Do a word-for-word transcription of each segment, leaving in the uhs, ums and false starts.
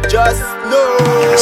just know.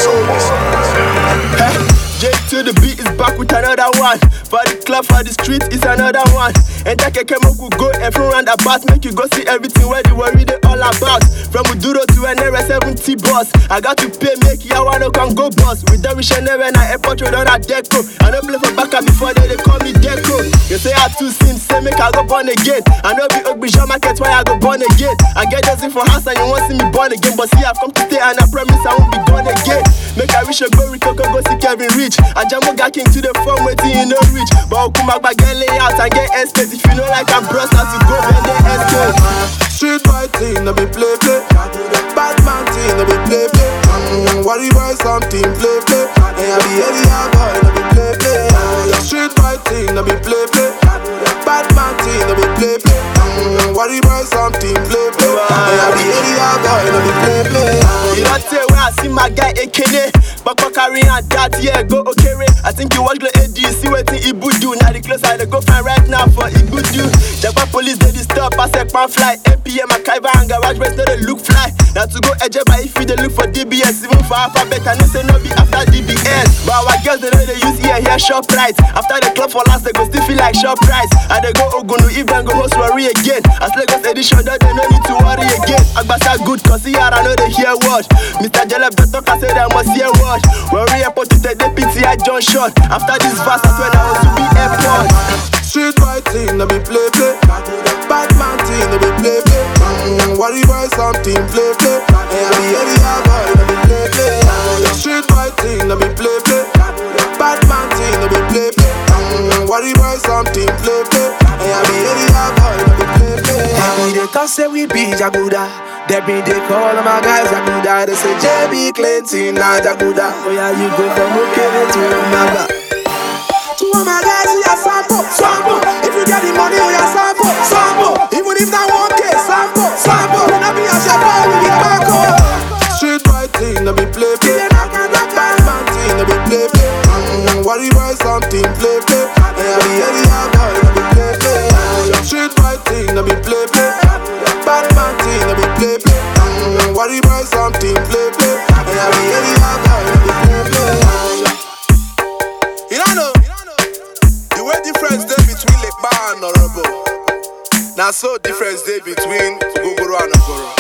J to the beat is back with another one. For the club, for the street is another one. And that can go go every round about. Make you go see everything where the worry they all about. From Uduro to an R seventy bus. I got to pay, make ya wanna can go bus. With the wish and never na airport road on a deco. I don't play for backup before they, they call me deco. You say I too sin, say make I go born again. I know be Ogbi Jean market why I go born again. I get dozen for house and you want see me born again. But see I've come to stay and I promise I won't be gone again. Make I wish a go Rico go see Kevin Rich. I jam got king to the phone waiting you know rich. But I'll come back get lay out and get estate. If you know like I'm bros as you go and they escape. Street fight thing, no be play play. Bad man thing, no be play play. Mm, worry boy something play play. And I be area boy, no be play play. Street fight thing, no be play play. Bad man thing, no be play play. Mm, worry boy something play play. And I be area boy, no be play play. You don't say where I see my guy A K A. But carry on that, yeah, go okay. I think you watch the A D, see what Ibu do. Now the close I go find right now for Ibu do. The police they stop, I say pan fly. A P M, a Kaiba and garage best, no they look fly. Now to go edge by if you they look for D B S, even for alphabet, I know say no be after D B S. But our girls they know they use here, here shop right. After the club for last, they go still feel like shop price. And they go Ogunu, if they go host worry again. As Lagos edition, that they no need to worry again. Agbasa good, cause here I know they hear what. Mister Jaleb, the talk, I say they must hear what. Worry about it, the P T I John shot. After this verse, that's when I was to be airport. Street fight thing, no be play play. Bad man thing, no be play play. Mm, worry boy something play play. And I be area boy, no be play play. Street fight thing, no be play play. Bad man thing, no be play play. Mm, worry boy something play play. And I be area boy, no be play play. Every day come say we be Jaguda. They be they call all my guys Jaguda. They say J B Clinton, not Jaguda. Oh yeah, you go from Okene to Naga. To all my guys, we are sample, sample. If you get the money, we are sample, sample. Even if that one case, sample, sample. When I be a shepherd, we be back up. Street fight thing, no be play play. Bad man thing, no be play play. Mm, worry boy something play play. And I be area boy, no be play play. Street fight thing, no be play play. Bad man thing, no be play play. Mm, worry boy something play play. And I be area boy, no be play play. You don't know the way difference there between Lekba and Norobo. Now so difference there between Gogoro and Ogoro.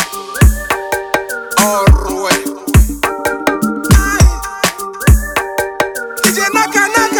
Alright. D J Naka Naka.